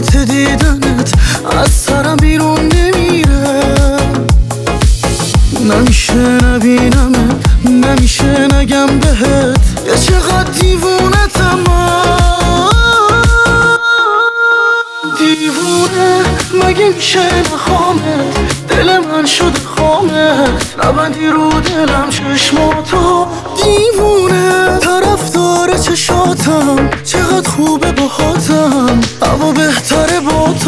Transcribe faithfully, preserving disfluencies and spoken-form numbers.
لذت دیدنت از سرم بیرون نمیره. نمیشه نبینمت، نمیشه نگم بهت یه چقدر دیوونتم من. دیوونه مگه میشه نخوامت، دل من شده خامت، نبندی رو دلم چشماتو. دیوونه طرفدار چشاتم، چقدر خوبه باهاتم، اما بهتره با